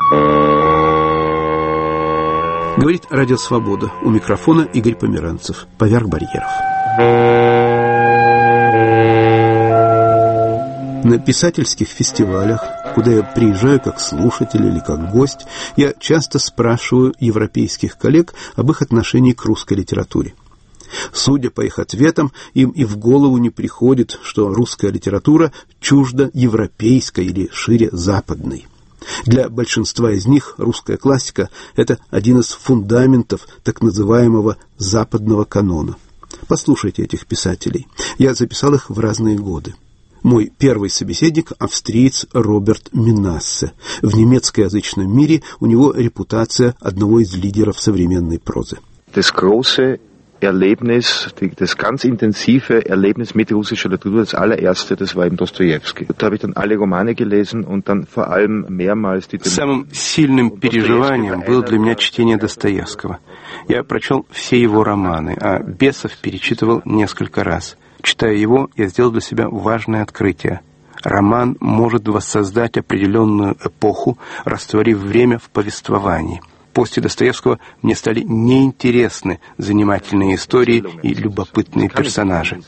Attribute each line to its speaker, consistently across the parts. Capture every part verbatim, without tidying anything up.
Speaker 1: Говорит Радио Свобода. У микрофона Игорь Померанцев. Поверх барьеров. На писательских фестивалях, куда я приезжаю как слушатель или как гость, я часто спрашиваю европейских коллег об их отношении к русской литературе. Судя по их ответам, им и в голову не приходит, что русская литература чужда европейской или шире западной. Для большинства из них русская классика – это один из фундаментов так называемого западного канона. Послушайте этих писателей. Я записал их в разные годы. Мой первый собеседник – австриец Роберт Минассе. В немецкоязычном мире у него репутация одного из лидеров современной прозы.
Speaker 2: Das große Erlebnis, das ganz intensive Erlebnis mit russischer Literatur, das allererste, das war eben Dostojewski. Da habe ich dann alle Romane gelesen und dann vor allem mehrmals die...
Speaker 1: Самым сильным переживанием было для меня чтение Достоевского. Я прочел все его романы, а «Бесов» перечитывал несколько раз. Читая его, я сделал для себя важное открытие. Роман может воссоздать определенную эпоху, растворив время в повествовании. После Достоевского мне стали неинтересны занимательные истории и любопытные персонажи.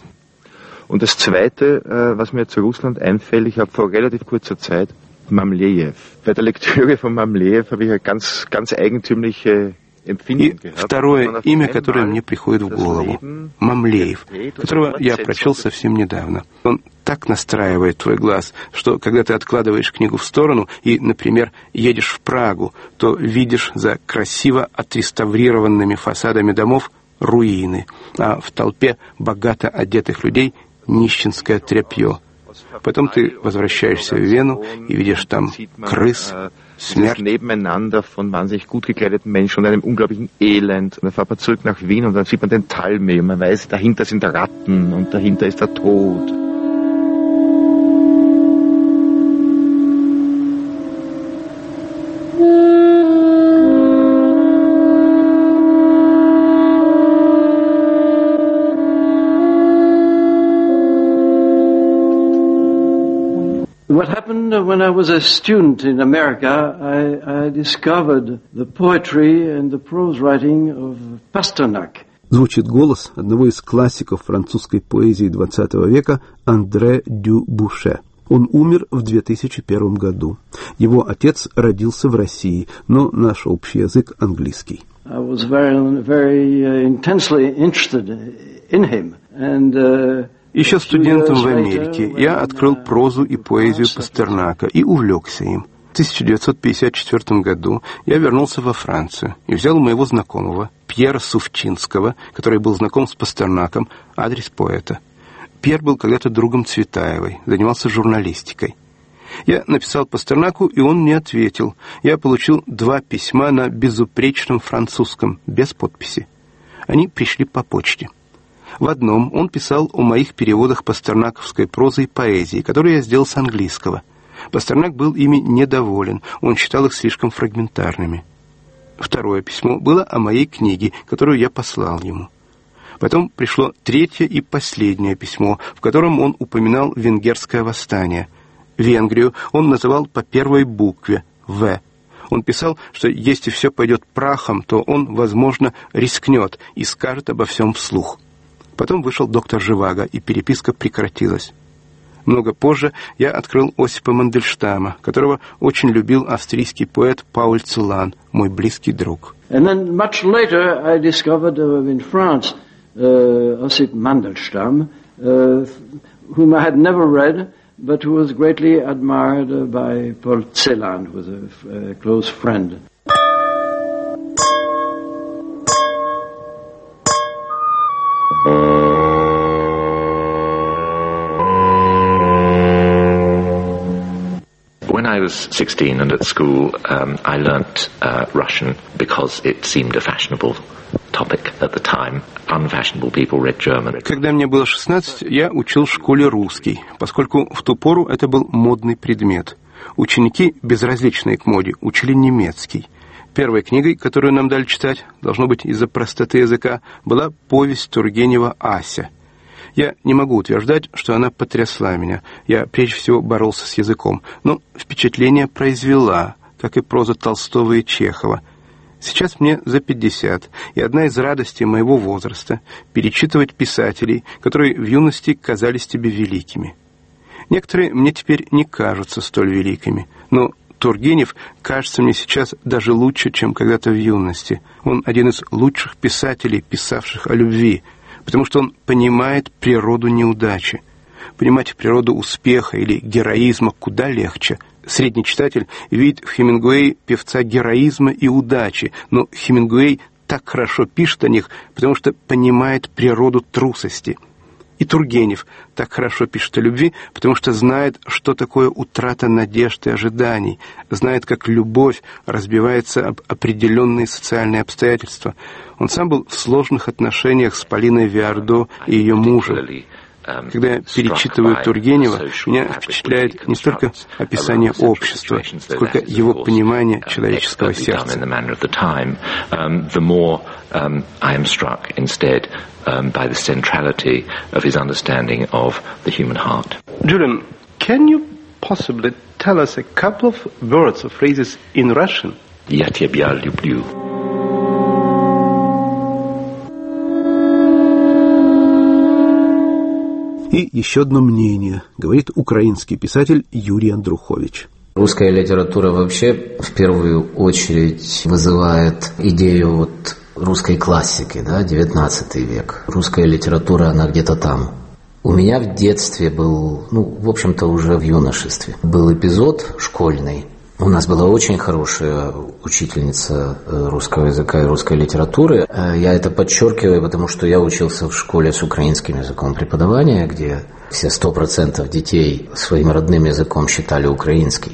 Speaker 2: Und das Zweite, was mir zu Russland einfällt, ich habe vor relativ kurzer Zeit Mamlejew. Bei der Lektüre von Mamlejew habe ich eine ganz, ganz eigentümliche
Speaker 1: И второе имя, которое мне приходит в голову – Мамлеев, которого я прочел совсем недавно. Он так настраивает твой глаз, что когда ты откладываешь книгу в сторону и, например, едешь в Прагу, то видишь за красиво отреставрированными фасадами домов руины, а в толпе богато одетых людей нищенское тряпье. Потом ты возвращаешься в Вену и видишь там крыс, смерть.
Speaker 2: Nebeneinander von wahnsinnig gut gekleideten Menschen und einem unglaublichen Elend. Und dann fährt man zurück nach Wien und dann sieht man den Talmee und man weiß, dahinter sind Ratten und dahinter ist der Tod.
Speaker 3: What happened when I was a student in America, I, I discovered the poetry and the prose writing of Pasternak.
Speaker 1: Звучит голос одного из классиков французской поэзии двадцатого века Андре Дю Буше. Он умер в две тысячи первом году. Его отец родился в России, но наш общий язык английский.
Speaker 3: I was very, very uh, intensely interested in him, and uh,
Speaker 1: Еще студентом в Америке я открыл прозу и поэзию Пастернака и увлекся им. В тысяча девятьсот пятьдесят четвёртом году я вернулся во Францию и взял у моего знакомого Пьера Сувчинского, который был знаком с Пастернаком, адрес поэта. Пьер был когда-то другом Цветаевой, занимался журналистикой. Я написал Пастернаку, и он мне ответил. Я получил два письма на безупречном французском, без подписи. Они пришли по почте. В одном он писал о моих переводах пастернаковской прозы и поэзии, которые я сделал с английского. Пастернак был ими недоволен, он считал их слишком фрагментарными. Второе письмо было о моей книге, которую я послал ему. Потом пришло третье и последнее письмо, в котором он упоминал венгерское восстание. Венгрию он называл по первой букве «В». Он писал, что если все пойдет прахом, то он, возможно, рискнет и скажет обо всем вслух. Потом вышел доктор Живаго, и переписка прекратилась. Много позже я открыл Осипа Мандельштама, которого очень любил австрийский поэт Пауль Целан, мой близкий друг.
Speaker 3: And then much later I discovered uh, in France uh, Osip Mandelstam, uh, whom I had never read, but who was greatly admired uh, by Paul Celan, who was a, a close friend.
Speaker 4: When I was sixteen and at school, um, I learnt uh, Russian because it seemed a fashionable topic at the time. Unfashionable people read German.
Speaker 1: Когда мне было шестнадцать, я учил в школе русский, поскольку в ту пору это был модный предмет. Ученики, безразличные к моде, учили немецкий. Первой книгой, которую нам дали читать, должно быть из-за простоты языка, была повесть Тургенева «Ася». Я не могу утверждать, что она потрясла меня. Я прежде всего боролся с языком. Но впечатление произвела. как и проза Толстого и Чехова. Сейчас мне за пятьдесят, и одна из радостей моего возраста — перечитывать писателей, которые в юности казались тебе великими. Некоторые мне теперь не кажутся столь великими, но Тургенев кажется мне сейчас даже лучше, чем когда-то в юности. Он один из лучших писателей, писавших о любви, потому что он понимает природу неудачи. Понимать природу успеха или героизма куда легче. Средний читатель видит в Хемингуэе певца героизма и удачи, но Хемингуэй так хорошо пишет о них, потому что понимает природу трусости. И Тургенев так хорошо пишет о любви, потому что знает, что такое утрата надежд и ожиданий, знает, как любовь разбивается об определенные социальные обстоятельства. Он сам был в сложных отношениях с Полиной Виардо и ее мужем. Когда я перечитываю Тургенева, меня впечатляет не столько описание общества, сколько его понимание человеческого сердца. Julian, can you possibly tell us a couple of words or phrases in Russian?
Speaker 4: Я тебя люблю.
Speaker 1: И еще одно мнение, говорит украинский писатель Юрий Андрухович.
Speaker 5: Русская литература вообще в первую очередь вызывает идею вот русской классики, да, девятнадцатый век. Русская литература, она где-то там. У меня в детстве был, ну, в общем-то, уже в юношестве, был эпизод школьный. У нас была очень хорошая учительница русского языка и русской литературы. Я это подчеркиваю, потому что я учился в школе с украинским языком преподавания, где все сто процентов детей своим родным языком считали украинский.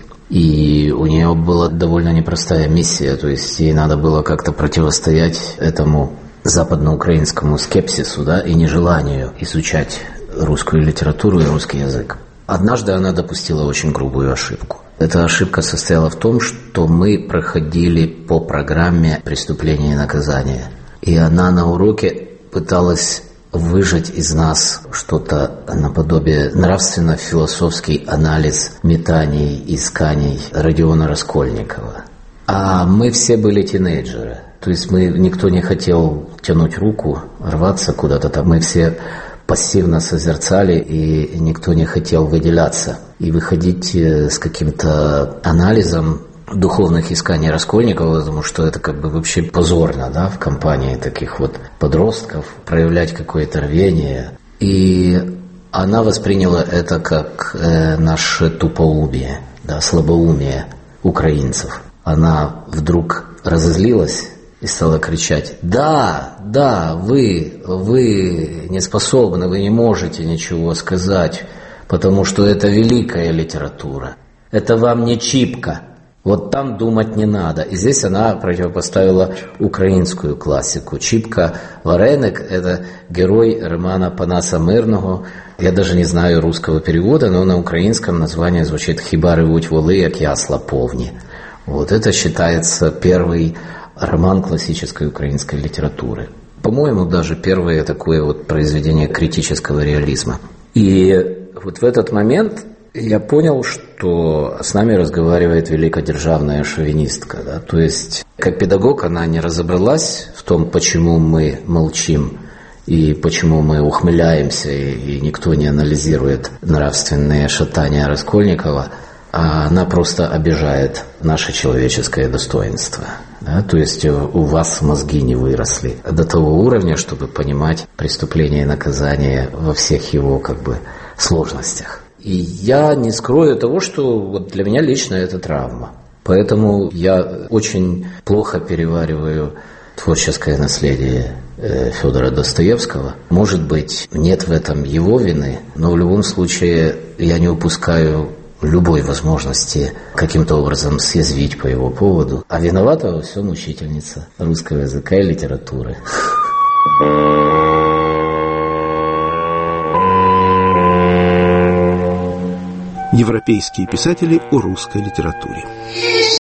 Speaker 5: И у нее была довольно непростая миссия, то есть ей надо было как-то противостоять этому западноукраинскому скепсису, да, и нежеланию изучать русскую литературу и русский язык. Однажды она допустила очень грубую ошибку. Эта ошибка состояла в том, что мы проходили по программе «Преступление и наказание». И она на уроке пыталась выжать из нас что-то наподобие нравственно-философский анализ метаний, исканий Родиона Раскольникова. А мы все были тинейджеры. То есть мы, никто не хотел тянуть руку, рваться куда-то там. Мы все пассивно созерцали, и никто не хотел выделяться. И выходить с каким-то анализом духовных исканий Раскольникова, потому что это как бы вообще позорно, да, в компании таких вот подростков, проявлять какое-то рвение. И она восприняла это как э, наше тупоумие, да, слабоумие украинцев. Она вдруг разозлилась и стала кричать: «Да, да, вы, вы не способны, вы не можете ничего сказать, потому что это великая литература. Это вам не Чипка. Вот там думать не надо». И здесь она противопоставила украинскую классику. Чипка Вареник – это герой романа Панаса Мирного. Я даже не знаю русского перевода, но на украинском название звучит «Хіба ревуть воли, як ясла повні». Вот это считается первый роман классической украинской литературы. По-моему, даже первое такое вот произведение критического реализма. И вот в этот момент я понял, что с нами разговаривает великодержавная шовинистка. Да? То есть, как педагог, она не разобралась в том, почему мы молчим и почему мы ухмыляемся, и, и никто не анализирует нравственные шатания Раскольникова, а она просто обижает наше человеческое достоинство. Да? То есть у вас мозги не выросли до того уровня, чтобы понимать преступление и наказание во всех его как бы сложностях. И я не скрою того, что вот для меня лично это травма. Поэтому я очень плохо перевариваю творческое наследие Федора Достоевского. Может быть, нет в этом его вины, но в любом случае я не упускаю любой возможности каким-то образом съязвить по его поводу. А виновата во всем учительница русского языка и литературы.
Speaker 1: Европейские писатели о русской литературе.